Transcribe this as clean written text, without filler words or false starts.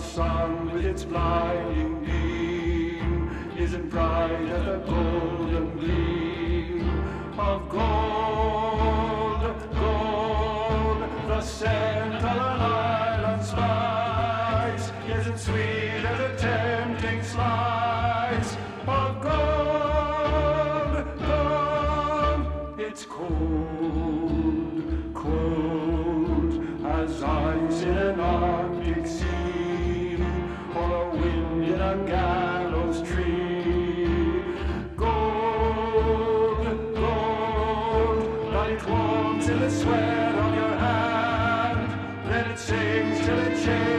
sun with its blinding beam isn't bright as the golden gleam of gold, gold. The scent of an island spice isn't sweet as a tempting slice of gold, gold. It's cold, cold as ice in an Arctic sea, or a wind in a gallows tree. Gold, gold, but it warms in the sweat of your hand, then it sings till it changes.